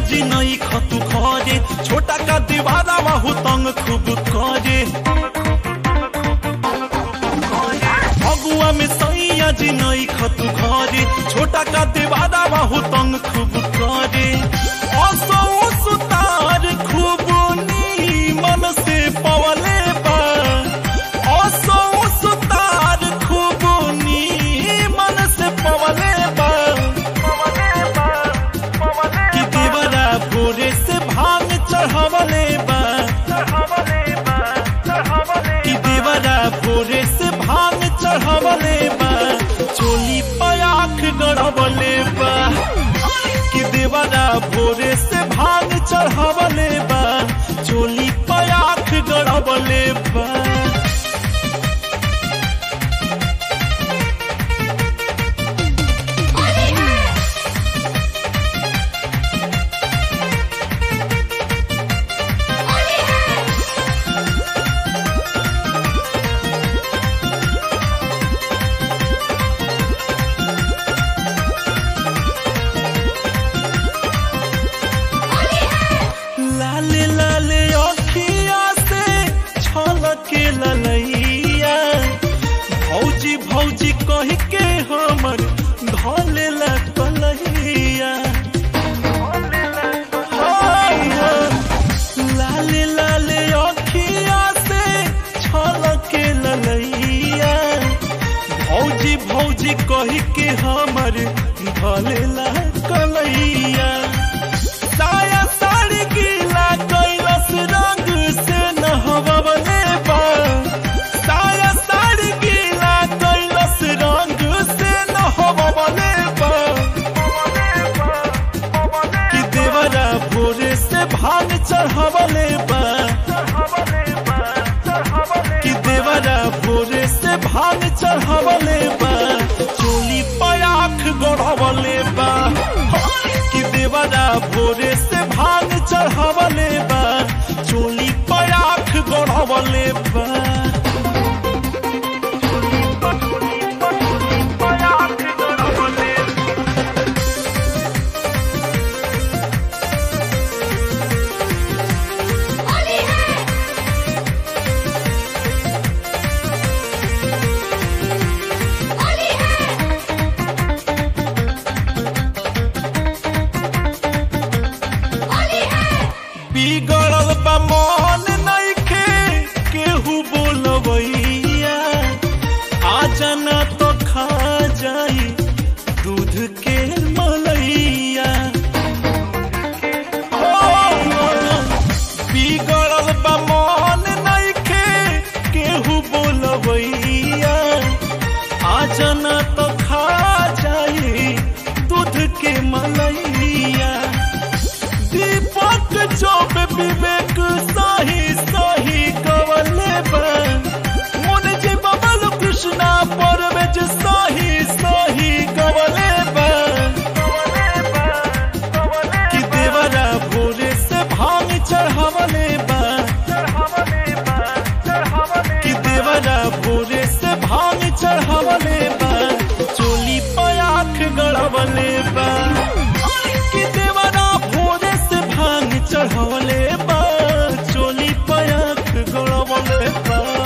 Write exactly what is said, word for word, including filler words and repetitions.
जी नहीं खतु खरे छोटा का दीवारा बाहु तंग खूब करे अगुआ में सैया जी नहीं खतु खरे छोटा का दीवारा बाहु तंग खूब करे असो सुतार खूब नी मन से पवले बा असो सुतार खूब नी मन से पवले बा कि देवरा भोरे से भांग चढ़ावले बा कि देवरा भोरे से भांग चढ़ावले बा चोली पयाख गड़बले बा कि देवरा भोरे से भांग चढ़ावले बा चोली पयाख गड़बले बा लाले लाले अखिया से छलके ललैया भौजी भौजी कह के हमर धले ला कलैया लाले लाले अखिया से छलके ललैया भौजी भौजी कह के हमर धले ला कलैया साया साड़ी गीला कैलस रंग से नहवले बा साया साड़ी गीला कैलस रंग से नहवले बा कि देवरा भोरे से भांग चढ़ावले बा कि देवरा भोरे से भांग चढ़ावले बा चोली पयाख गड़ावले बा कि देवरा भोरे से भांग चढ़ावले बा चोली पयाख गड़ावले बा बिगड़ल बा मन नइखे केहू बोलबैया आ जाना तो खा जाई दूध के मलैया बिगड़ल बा मन नइखे केहू बोलबैया आ जाना तो खा जाई दूध के मलैया दीपक चौब विवेक सही सही कवले बा मुन जी बबल कृष्णा परवेज सही सही कवले बा कि देवरा भोरे से भांग चढ़ावले बा कि देवरा भोरे से भांग चढ़ावले बा चोली पयाख गड़ावले बा कि देवरा भोरे से भांग चढ़ावले बा चोली पयाख गड़ावले बा।